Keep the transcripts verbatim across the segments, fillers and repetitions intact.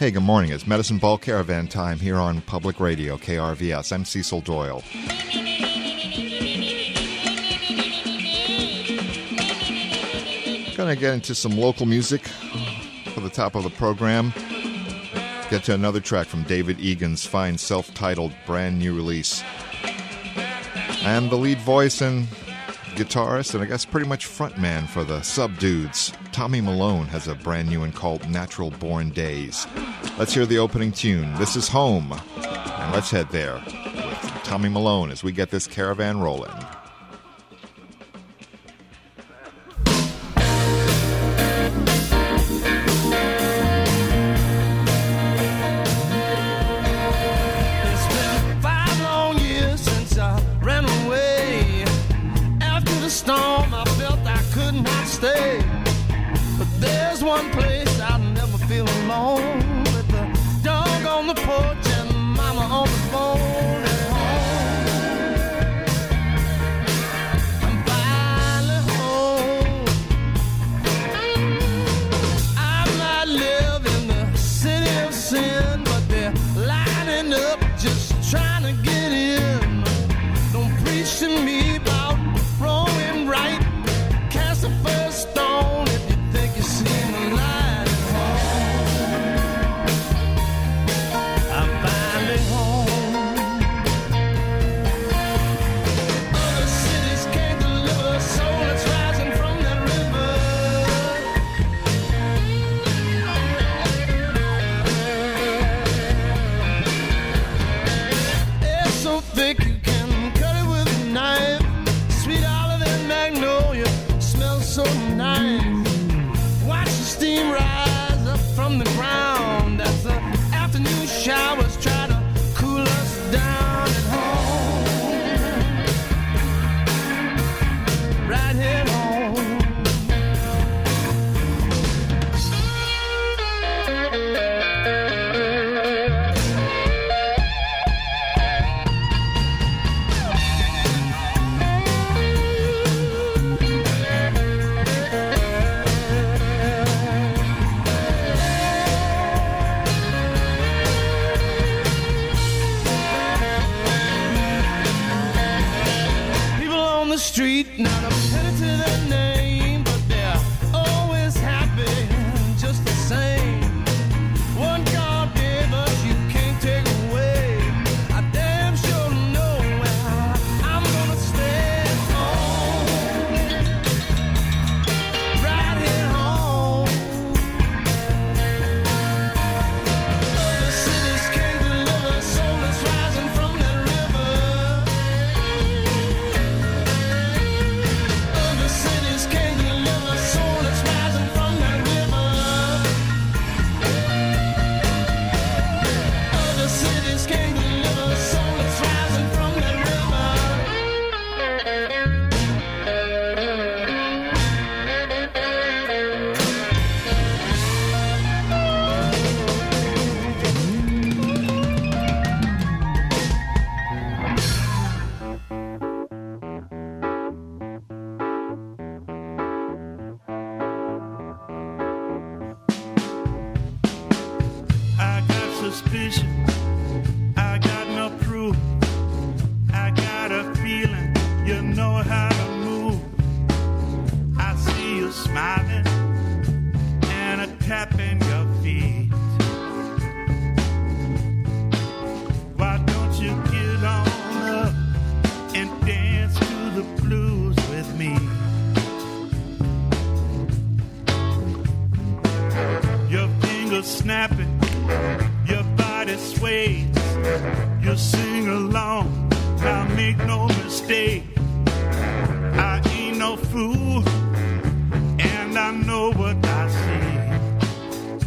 Hey, good morning. It's Medicine Ball Caravan time here on Public Radio, K R V S. I'm Cecil Doyle. Going to get into some local music for the top of the program. Get to another track from David Egan's fine self-titled brand new release. And the lead voice and guitarist, and I guess pretty much frontman for the Subdudes, Tommy Malone, has a brand new one called Natural Born Days. Let's hear the opening tune. This is Home, and let's head there with Tommy Malone as we get this caravan rolling. Storm, I felt I could not stay. But there's one place I'll never feel alone, with the dog on the porch and mama on the phone at home. I'm finally home. I might live in the city of sin, but they're lining up just trying to get in. Don't preach to me about wrong and right. Cast the first stone if you think you see the light at home. I'm finally home. Other cities can't deliver a soul that's rising from that river. It's so thick you can cut it with a knife. Sweet olive and magnolia smells so nice. Watch the steam rise up from the ground as the afternoon showers try to cool us down at home. Right here home. The street, not a penny to their name, but they're always happy, just the same. What God gave us, you can't take away. I damn sure know where I'm gonna stay home, right here home. Other cities can't deliver a soul that's rising from that river. Cities can't deliver a soul that's rising from that river. Other cities can't deliver a soul that's rising from that suspicion, I got no proof. I got a feeling you know how to move. I see you smiling and a tap in your feet. Why don't you get on up and dance to the blues with me? Your fingers snapping, your body sways, you sing along, now make no mistake. I ain't no fool, and I know what I see.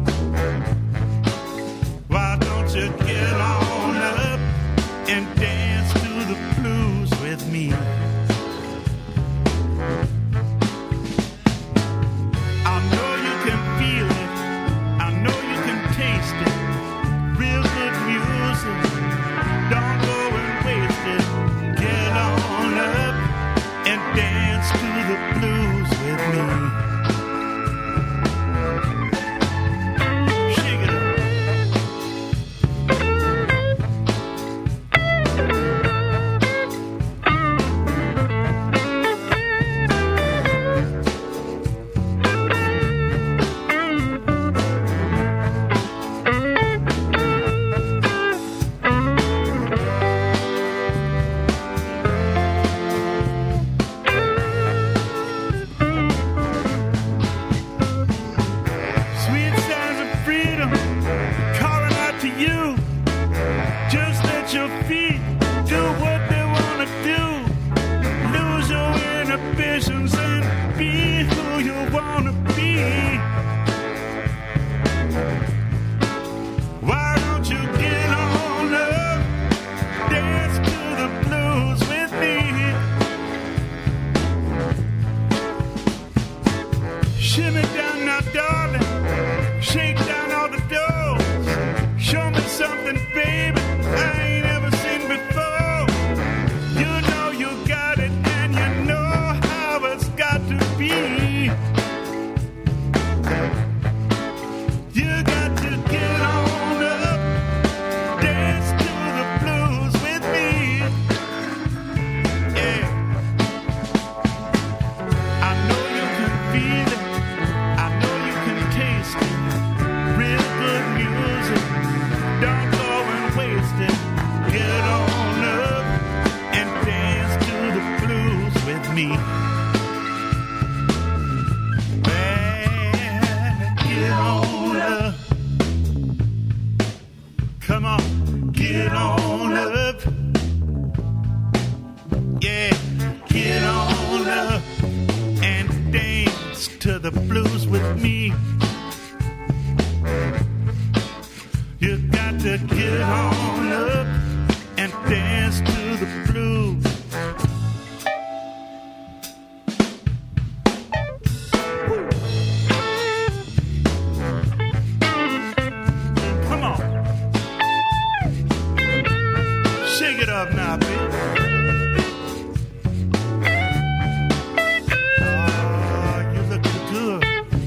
Why don't you get on up and dance to the blues with me? I know you can feel it, I know you can taste it. Real good music, don't go and waste it. Get on up and dance to the blues with me. Shimmy down now, darling. Shake down all the doors. Show me something, baby, I ain't ever seen before. You know you got it, and you know how it's got to be. You got to get on up, dance to the blues with me. Yeah. I know you can feel it. I know you can taste it. Real good music. Don't go and waste it. Get on up and dance to the blues with me. Man, get on up. Come on, get on up. Yeah, get on up and dance to the blues with me. You got to get on up and dance to the blues. Come on. Shake it up now, baby. Oh, you looking good.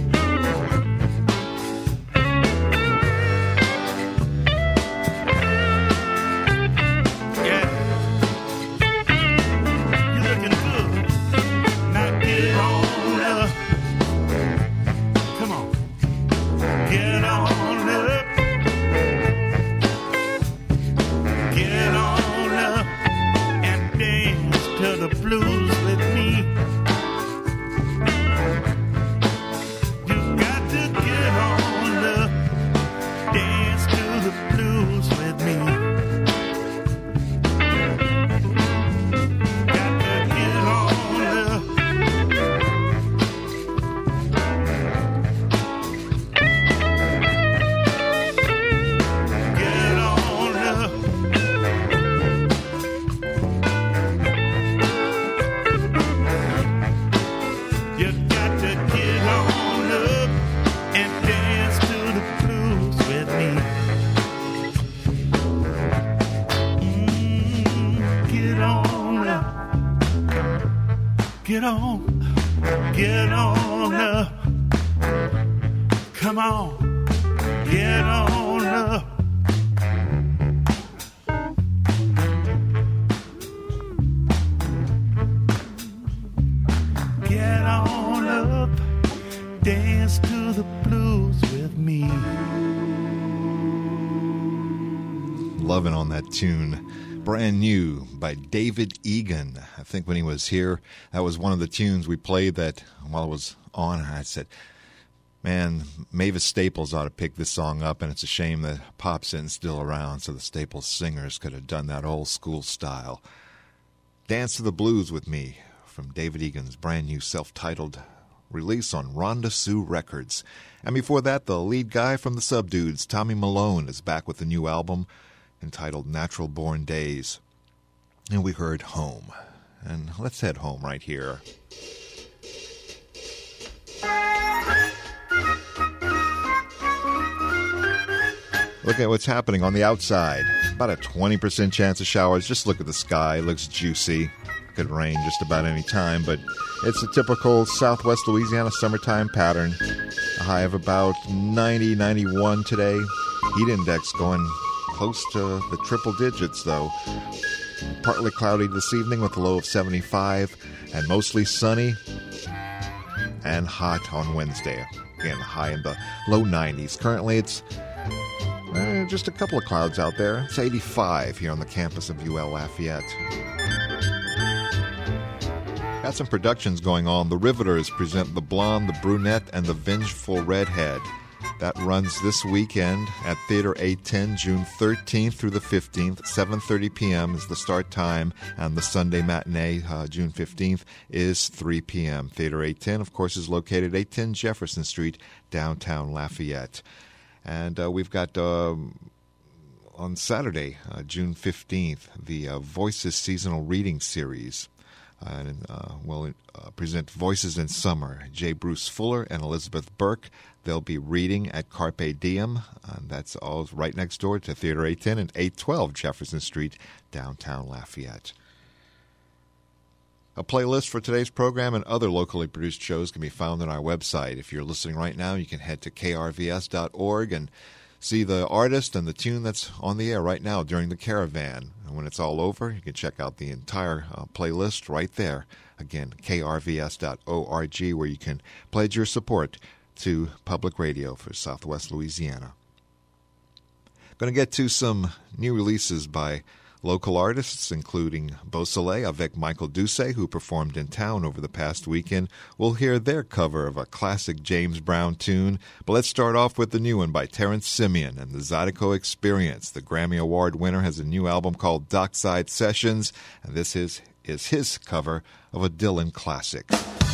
Yeah. You looking good. Now get on up. Come on. Get on up. Get on up and dance to the blues with me. You got to get on up, dance to the blues with me. Got to get on up. Get on up. You got to get on up and dance to the blues with me. Mm, get on up. Get on. Get on up. Come on. Get on up. Get on up, dance to the blues with me. Loving on that tune. Brand New by David Egan. I think when he was here, that was one of the tunes we played that while it was on, I said, man, Mavis Staples ought to pick this song up, and it's a shame that Pop's isn't still around, so the Staples singers could have done that old school style. Dance to the Blues with Me from David Egan's brand new self-titled release on Rhonda Sue Records. And before that, the lead guy from the Subdudes, Tommy Malone, is back with a new album entitled Natural Born Days. And we heard Home. And let's head home right here. Look at what's happening on the outside. About a twenty percent chance of showers. Just look at the sky. It looks juicy. Could rain just about any time, but it's a typical southwest Louisiana summertime pattern. A high of about ninety, ninety-one today. Heat index going close to the triple digits, though. Partly cloudy this evening with a low of seventy-five, and mostly sunny and hot on Wednesday. Again, high in the low nineties. Currently, it's uh, just a couple of clouds out there. It's eighty-five here on the campus of U L Lafayette. Got some productions going on. The Riveters present The Blonde, The Brunette, and The Vengeful Redhead. That runs this weekend at Theater eight ten, June thirteenth through the fifteenth. seven thirty p.m. is the start time, and the Sunday matinee, uh, June fifteenth, is three p.m. Theater eight ten, of course, is located at eight ten Jefferson Street, downtown Lafayette. And uh, we've got uh, on Saturday, uh, June fifteenth, the uh, Voices Seasonal Reading Series. and uh, will uh, present Voices in Summer. J. Bruce Fuller and Elizabeth Burke. They'll be reading at Carpe Diem. Uh, that's all right next door to Theater eight ten and eight twelve Jefferson Street, downtown Lafayette. A playlist for today's program and other locally produced shows can be found on our website. If you're listening right now, you can head to K R V S dot org and see the artist and the tune that's on the air right now during the caravan. And when it's all over, you can check out the entire uh, playlist right there. Again, K R V S dot org, where you can pledge your support to public radio for Southwest Louisiana. Going to get to some new releases by local artists, including Beausoleil avec Michael Doucet, who performed in town over the past weekend. We'll hear their cover of a classic James Brown tune. But let's start off with the new one by Terrence Simeon and the Zydeco Experience. The Grammy Award winner has a new album called Dockside Sessions, and this is, is his cover of a Dylan classic.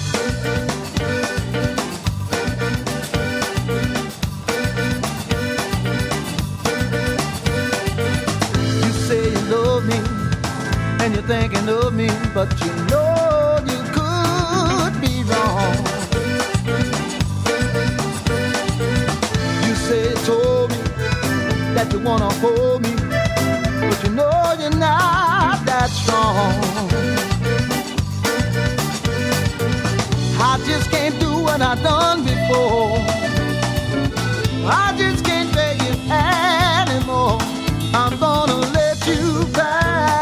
And you're thinking of me, but you know you could be wrong. You say, told me that you wanna hold me, but you know you're not that strong. I just can't do what I've done before. I just can't take it anymore. I'm gonna let you back.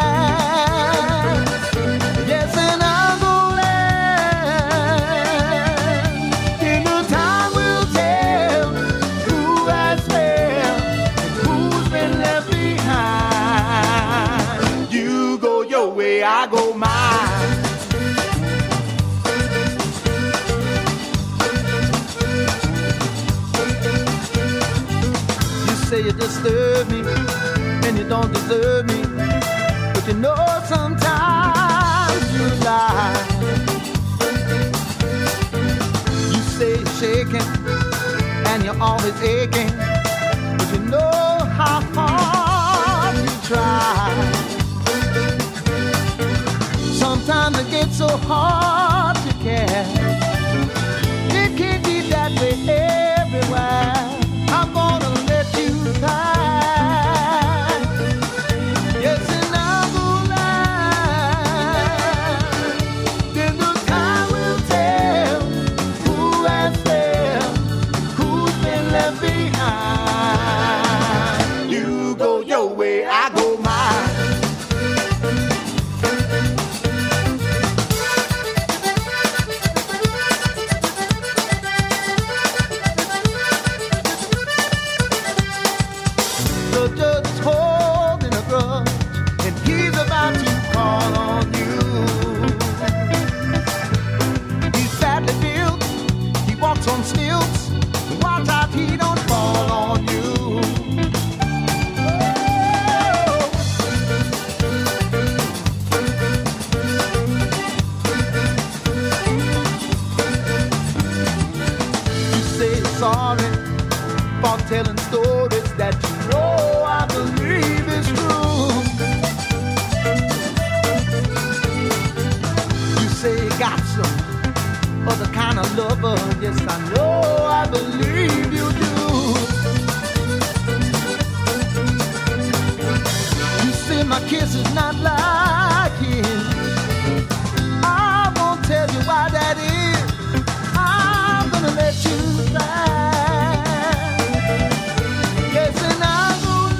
I go mine. You say you disturb me and you don't deserve me, but you know sometimes you lie. You say you're shaking and you're always aching, but you know how hard you try. Sometimes it gets so hard to care. It can't be that way everywhere. I'm gonna let you die. Yes, and I'm gonna lie. Then the time will tell who has failed, who's been left behind. You go your way, I go mine. On stilts, watch out he don't fall on you. Oh. You say sorry for telling stories that you know I believe is true. You say you got some other kind of lover, yes, I know, I believe you do. You say my kiss is not like his. I won't tell you why that is. I'm gonna let you slide. Yes, and I'm gonna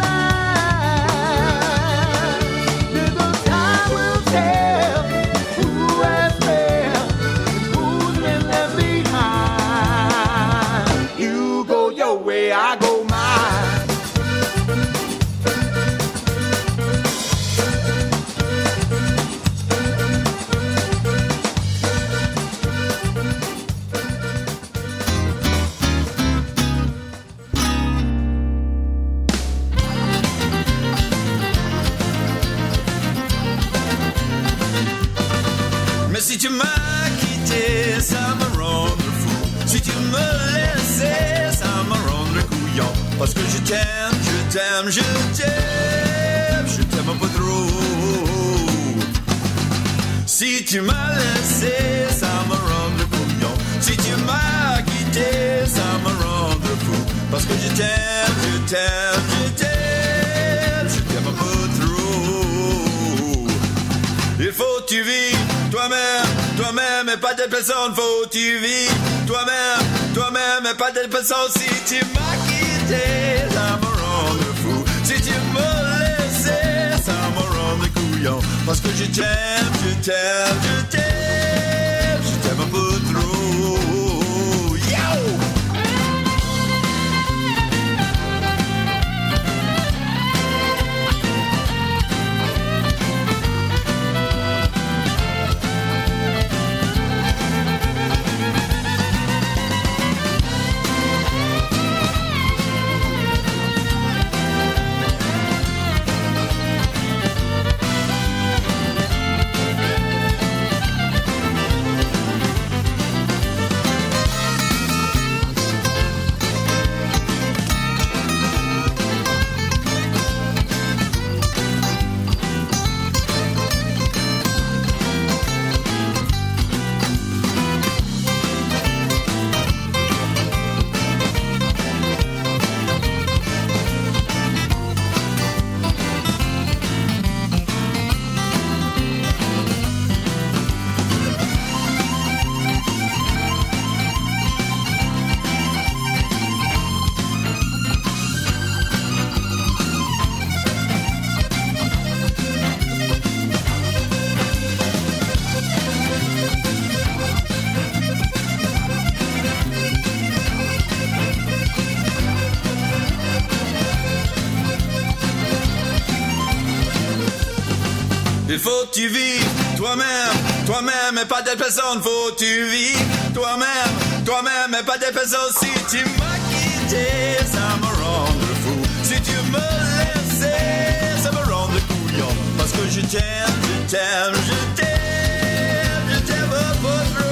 lie. Little time will tell who has failed. You go your way, I go mine. Mais si tu m'as quitté, ça me rendrait fou. Si tu me laissais, ça me rendrait couillon. Parce que je t'aime, je t'aime, je t'aime, je t'aime un peu trop. Si tu m'as laissé, ça me rend le couillon. Si tu m'as quitté, ça me rend le fou. Parce que je t'aime, je t'aime, je t'aime, je t'aime un peu trop. Il faut que tu vis toi-même, toi-même et pas de personne. Faut que tu vis toi-même, toi-même et pas de personne. Si tu m'as quitté, ça me rend le fou. Si tu me laissé, ça me rend le couillon. Parce que je t'aime, je t'aime, je t'aime, je t'aime un peu trop. Yo! Il faut que tu vis toi-même, toi-même et pas des personnes. Faut que tu vis toi-même, toi-même et pas des personnes. Si tu m'as quitté, ça me rend le fou. Si tu me laissais, ça me rend le couillon. Parce que je t'aime, je t'aime, je t'aime, je t'aime un peu trop.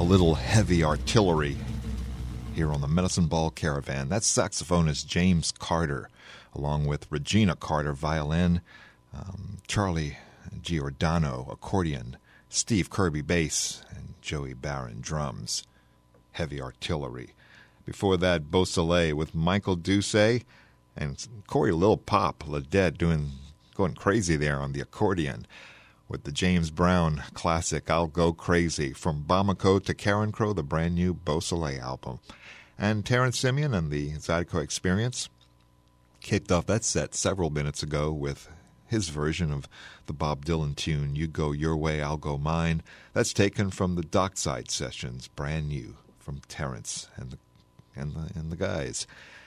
a little heavy artillery here on the Medicine Ball Caravan. That's saxophonist James Carter, along with Regina Carter, violin, um, Charlie Giordano, accordion, Steve Kirby, bass, and Joey Barron, drums. Heavy artillery. Before that, Beausoleil with Michael Doucet and Corey Lil Pop, Ledette, doing going crazy there on the accordion with the James Brown classic I'll Go Crazy, from Bamako to Karen Crow, the brand new Beausoleil album. And Terrence Simeon and the Zydeco Experience kicked off that set several minutes ago with his version of the Bob Dylan tune, You Go Your Way, I'll Go Mine. That's taken from the Dockside Sessions, brand new from Terrence and the, and the, and the guys.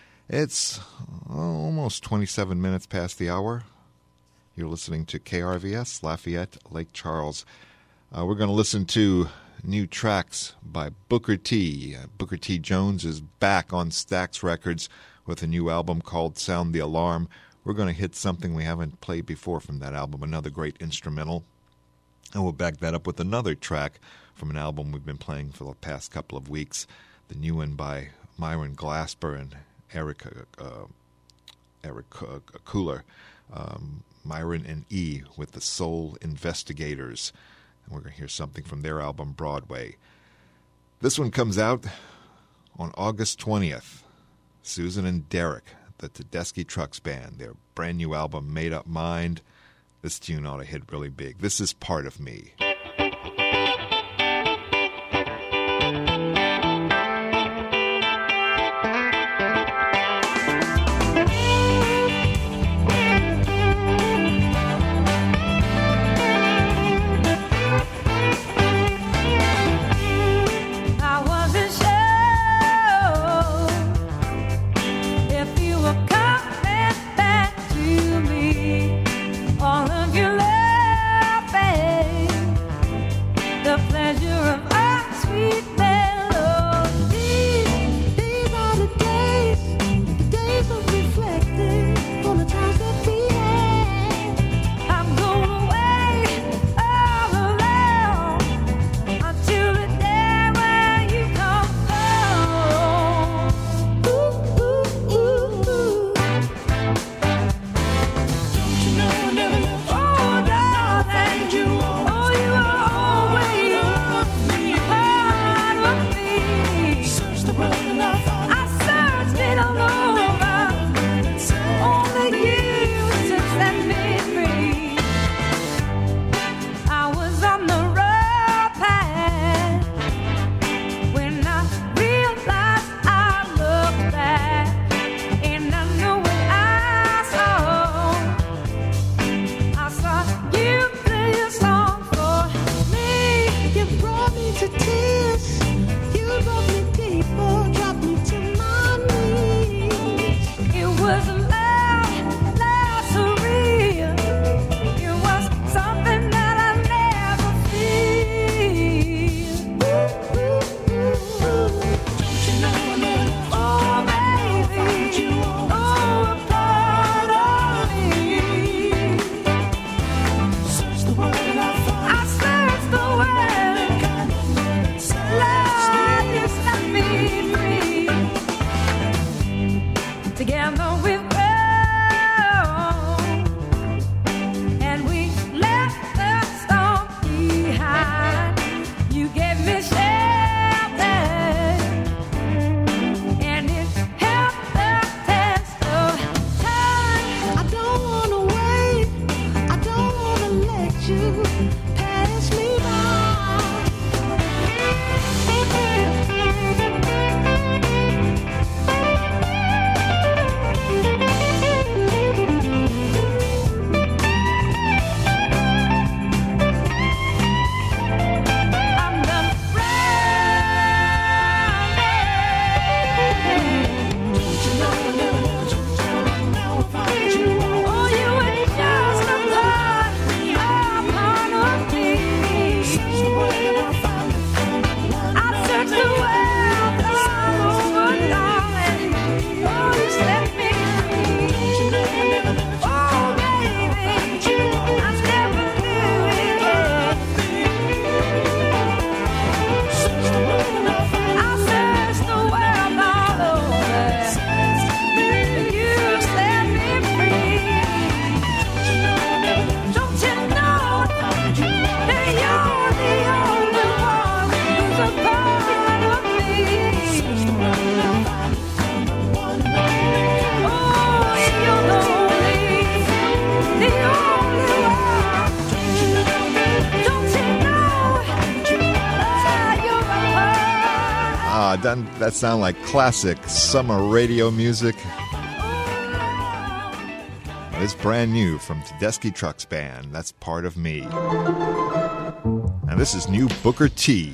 It's almost twenty-seven minutes past the hour. You're listening to K R V S, Lafayette, Lake Charles. Uh, we're going to listen to new tracks by Booker T. Uh, Booker T. Jones is back on Stax Records with a new album called Sound the Alarm. We're going to hit something we haven't played before from that album, another great instrumental. And we'll back that up with another track from an album we've been playing for the past couple of weeks, the new one by Myron Glasper and Eric, uh, Eric uh, Cooler. Um, Myron and E with the Soul Investigators. And we're going to hear something from their album, Broadway. This one comes out on August twentieth. Susan and Derek, the Tedeschi Trucks Band, their brand new album, Made Up Mind. This tune ought to hit really big. This is Part of Me. All of your love, babe. doesn't that sound like classic summer radio music? It's brand new from Tedeschi Trucks Band. That's Part of Me. And this is new Booker T.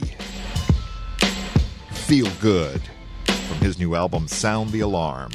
Feel Good from his new album Sound the Alarm.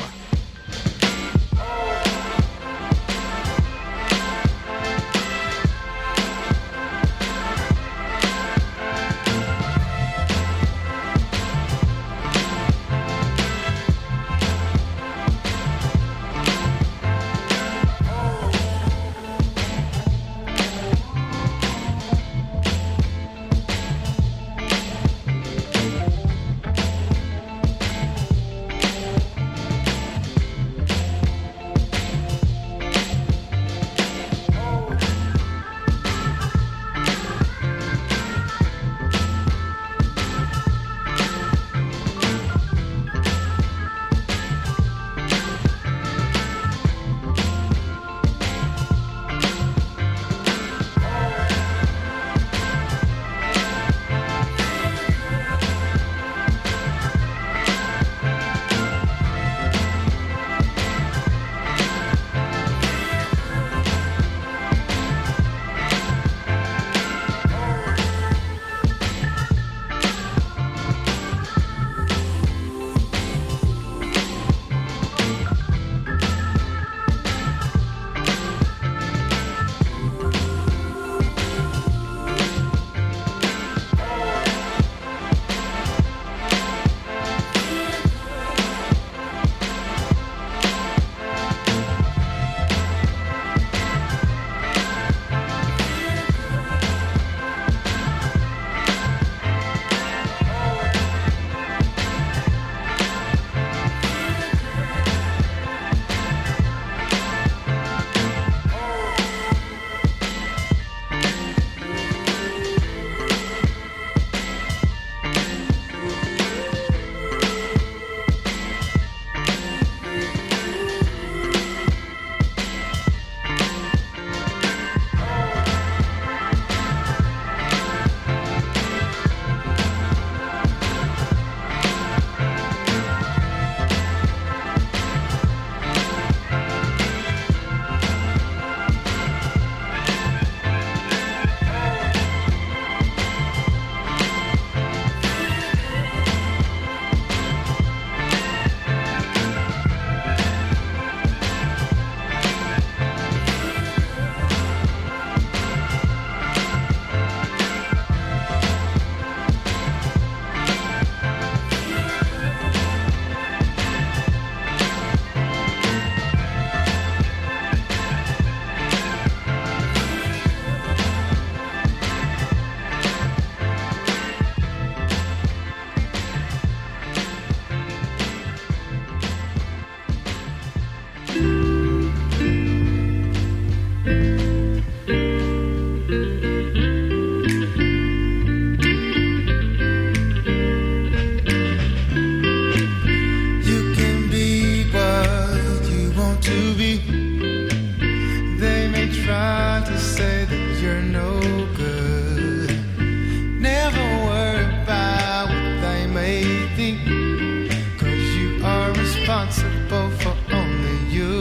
responsible for only you.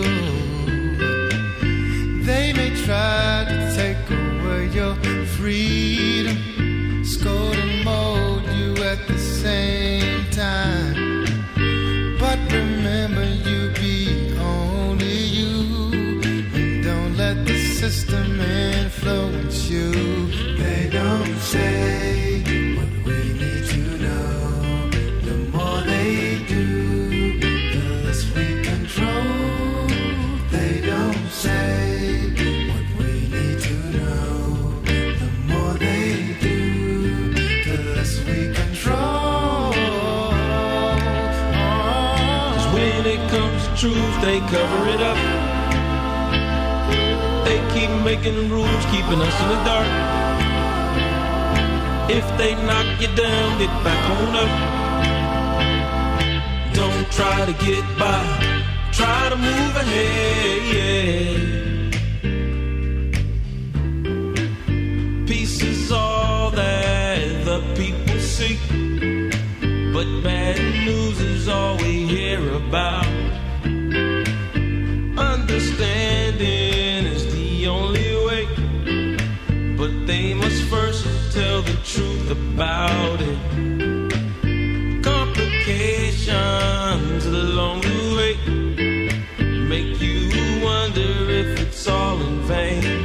They may try to take away your freedom, scold and mold you at the same time. But remember, you be only you, and don't let the system influence you. They don't say what we need to know. The more they do, the less we control. They don't say what we need to know. The more they do, the less we control. Cause when it comes to truth, they cover it up. They keep making rules, keeping us in the dark. If they knock you down, get back on up. Don't try to get by, try to move ahead. Peace is all that the people seek, but bad they must first tell the truth about it. Complications along the way make you wonder if it's all in vain.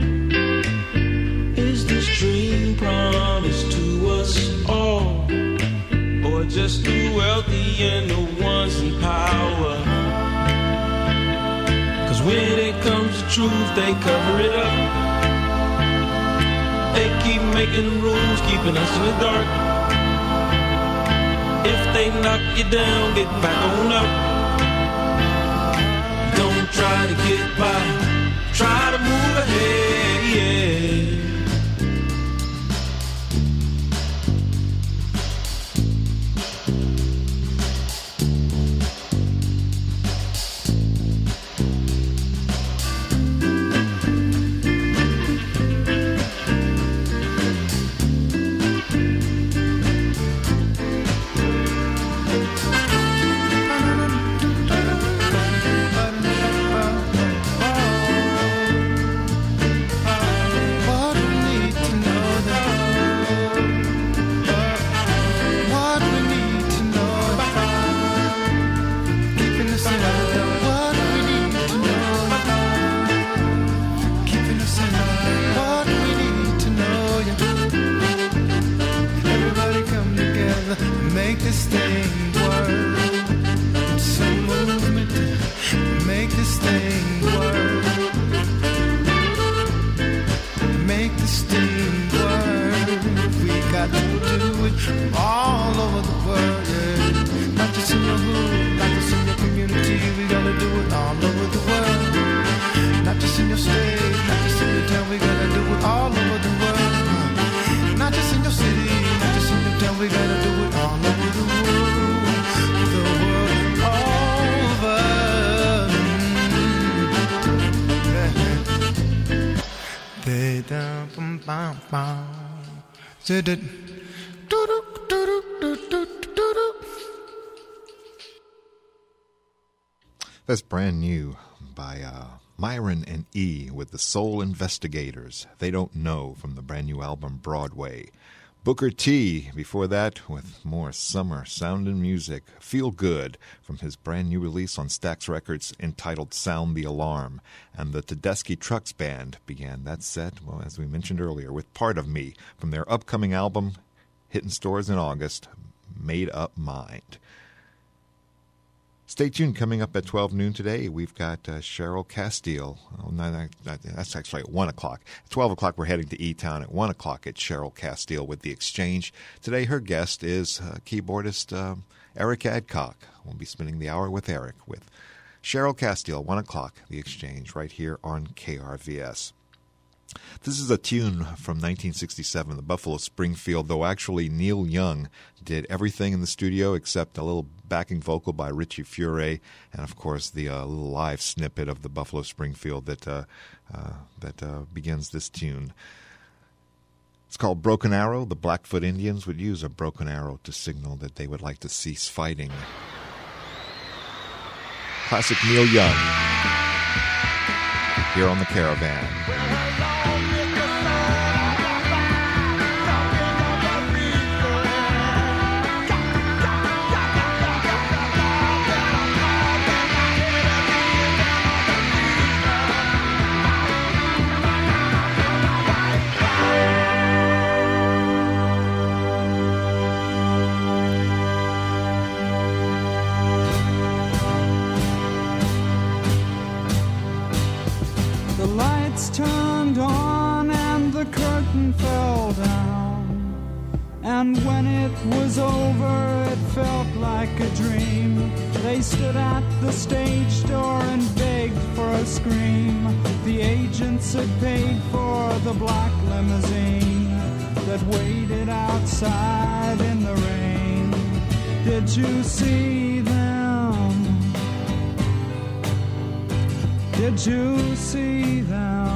Is this dream promised to us all, or just the wealthy and the ones in power? Cause when it comes to truth, they cover it up. They keep making rules, keeping us in the dark. If they knock you down, get back on up. Don't try to get by, try to move ahead, yeah. That's brand new by uh, Myron and E with the Soul Investigators. They Don't Know from the brand new album Broadway. Booker T before that with more summer sounding music. Feel Good from his brand new release on Stax Records entitled Sound the Alarm. And the Tedeschi Trucks Band began that set, well, as we mentioned earlier, with Part of Me from their upcoming album, hitting stores in August, Made Up Mind. Stay tuned. Coming up at twelve noon today, we've got uh, Cheryl Castile. Oh, no, no, no, that's actually at one o'clock. At twelve o'clock, we're heading to E-Town. At one o'clock, it's Cheryl Castile with The Exchange. Today, her guest is uh, keyboardist uh, Eric Adcock. We'll be spending the hour with Eric with Cheryl Castile, one o'clock, The Exchange, right here on K R V S. This is a tune from nineteen sixty-seven, the Buffalo Springfield, though actually Neil Young did everything in the studio except a little backing vocal by Richie Furay, and of course the uh, little live snippet of the Buffalo Springfield that uh, uh, that uh, begins this tune. It's called Broken Arrow. The Blackfoot Indians would use a broken arrow to signal that they would like to cease fighting. Classic Neil Young here on the Caravan. Turned on and the curtain fell down, and when it was over it felt like a dream. They stood at the stage door and begged for a scream. The agents had paid for the black limousine that waited outside in the rain. Did you see them? Did you see them?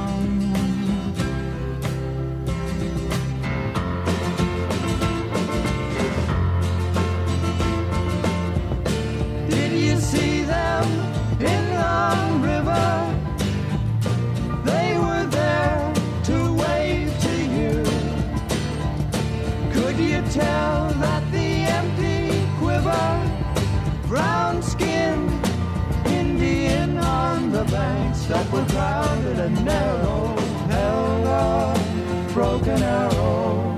Did you see them in the river? They were there to wave to you. Arrow.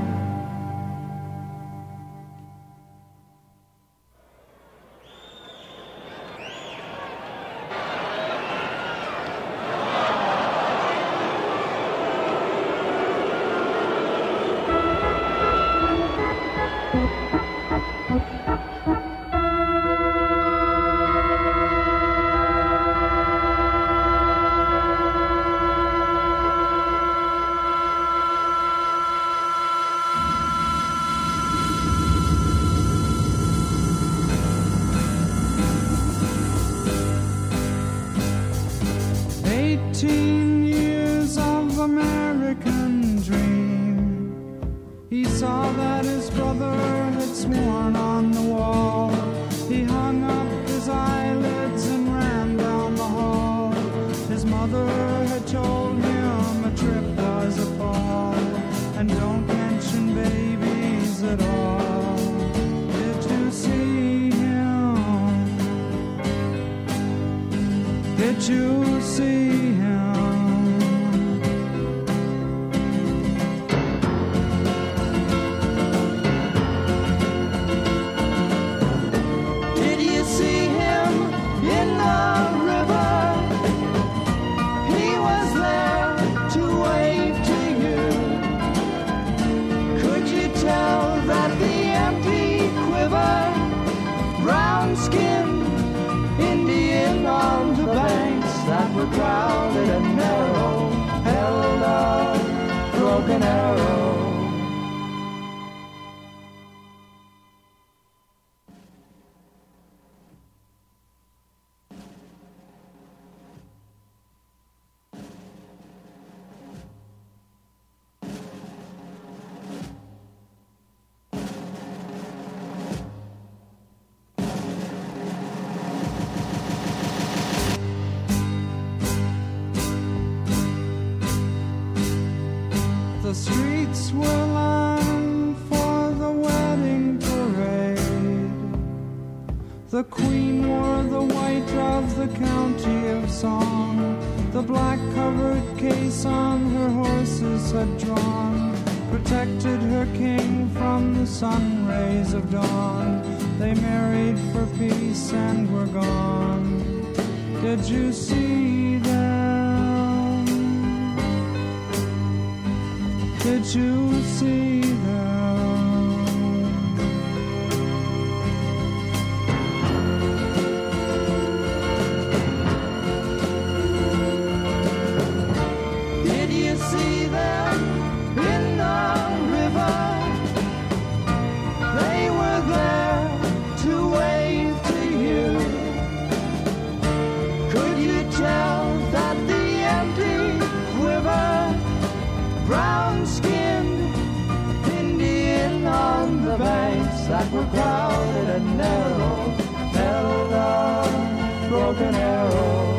Eighteen years of American dream. He saw that his brother had sworn on the wall. He hung up his eyelids and ran down the hall. His mother had told him a trip was a fall, and don't mention babies at all. Did you see him? Did you see him? Did you see him in the river? He was there to wave to you. Could you tell that the empty quiver, brown-skinned Indian on the banks that were crowded and narrow held a broken arrow? The streets were lined for the wedding parade. The queen wore the white of the county of song. The black-covered case on her horses had drawn protected her king from the sun rays of dawn. They married for peace and were gone. Did you see them? Did you see them? Did you see them in the river? They were there to wave to you. Could you tell that the empty quiver, brown-skinned Indian on the banks that were crowded and narrow held a broken arrow?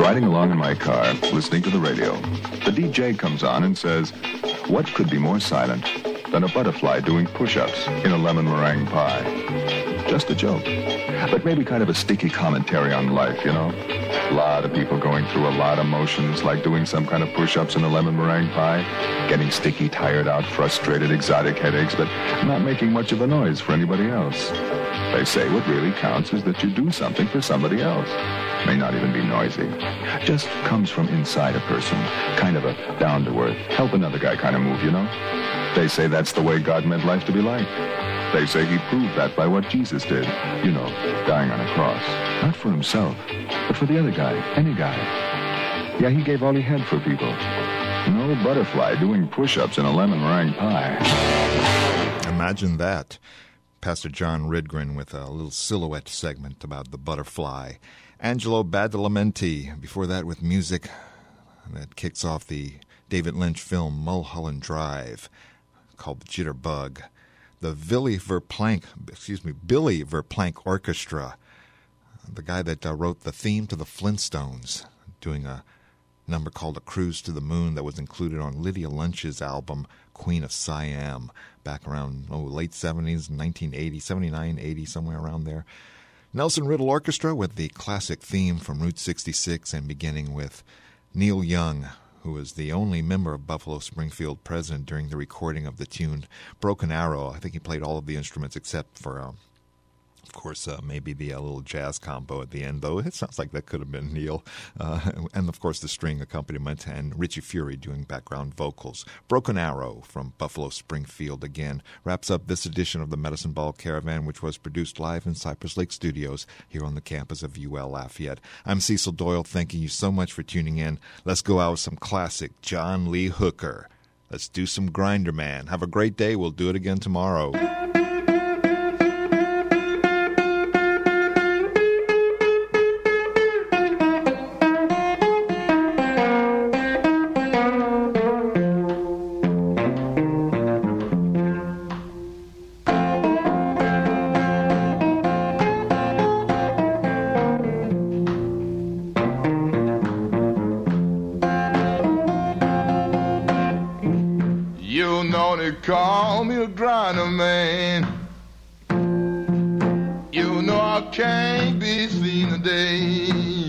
riding along in my car, listening to the radio. The D J comes on and says, what could be more silent than a butterfly doing push-ups in a lemon meringue pie? Just a joke. But maybe kind of a sticky commentary on life, you know? A lot of people going through a lot of motions, like doing some kind of push-ups in a lemon meringue pie, getting sticky, tired out, frustrated, exotic headaches, but not making much of a noise for anybody else. They say what really counts is that you do something for somebody else. May not even be noisy. Just comes from inside a person. Kind of a down-to-earth, help another guy kind of move, you know? They say that's the way God meant life to be like. They say he proved that by what Jesus did. You know, dying on a cross. Not for himself, but for the other guy, any guy. Yeah, he gave all he had for people. No butterfly doing push-ups in a lemon meringue pie. Imagine that. Pastor John Ridgren with a little silhouette segment about the butterfly. Angelo Badalamenti, before that with music that kicks off the David Lynch film Mulholland Drive, called The Jitterbug. The Billy Verplank, excuse me, Billy Verplank Orchestra, the guy that uh, wrote the theme to the Flintstones, doing a number called A Cruise to the Moon that was included on Lydia Lunch's album Queen of Siam back around oh, late seventies, nineteen eighty, seventy-nine, eighty, somewhere around there. Nelson Riddle Orchestra with the classic theme from Route sixty-six and beginning with Neil Young, who was the only member of Buffalo Springfield present during the recording of the tune Broken Arrow. I think he played all of the instruments except for, um, of course, uh, maybe the uh, little jazz combo at the end, though it sounds like that could have been Neil. Uh, and, of course, the string accompaniment and Richie Fury doing background vocals. Broken Arrow from Buffalo Springfield again wraps up this edition of the Medicine Ball Caravan, which was produced live in Cypress Lake Studios here on the campus of U L Lafayette. I'm Cecil Doyle, thanking you so much for tuning in. Let's go out with some classic John Lee Hooker. Let's do some Grinder Man. Have a great day. We'll do it again tomorrow. Call me a grinder man. You know I can't be seen today.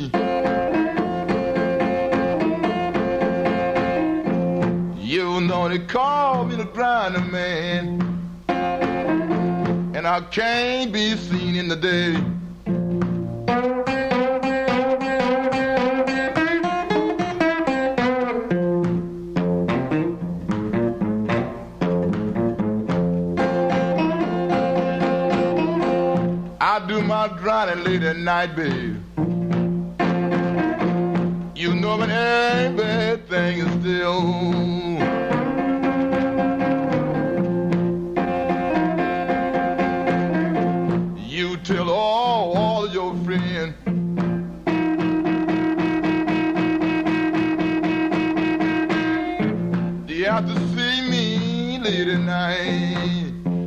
You know they call me the grinder man, and I can't be seen in the day. Grinding late at night, babe. You know when everything is still. You tell all, all of your friends they have to see me late at night.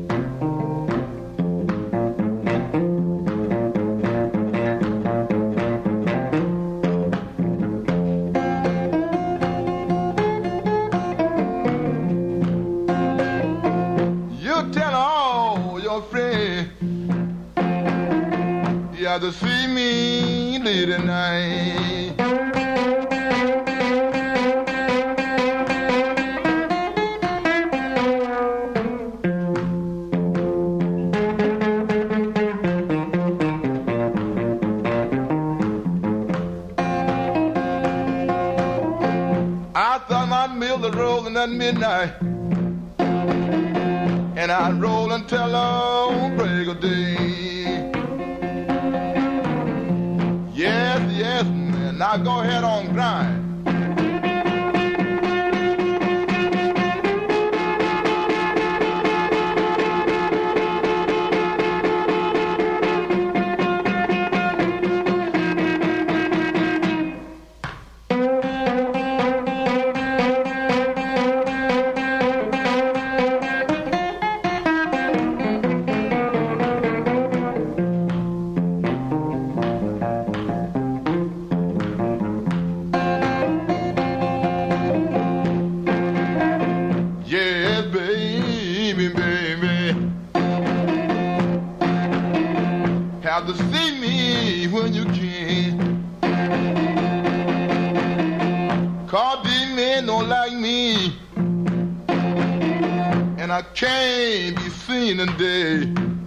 To see me late at night. I thought I'd mill the roll in that midnight, and I'd roll until long break of day. Yes, yes, man. Now go ahead on grind. me when you can. Cause these men don't like me, and I can't be seen today.